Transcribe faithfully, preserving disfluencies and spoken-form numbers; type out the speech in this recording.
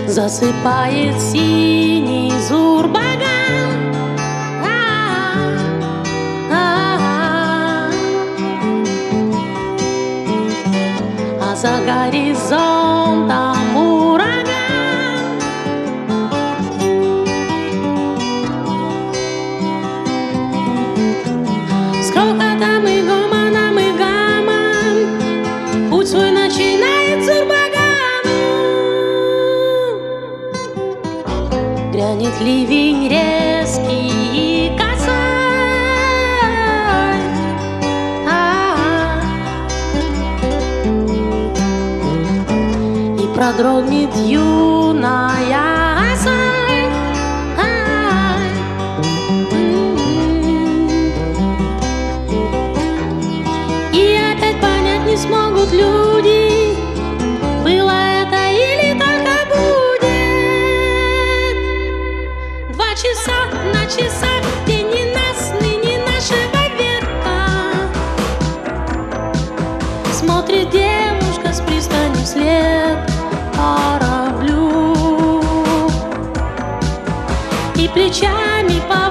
засыпает синий Зурбаган. А-а-а. А за горизонтом ураган. С грохотом и гомоном и гамом путь свой начинает Зурбагану. Грянет ливень резкий и косой. А-а-а. И продрогнет юная осой. А-а-а. И опять понять не смогут люди, было это или только будет. Два часа на часах, день ненастный, не нашего века. Смотрит девушка с пристани вслед кораблю и плечами по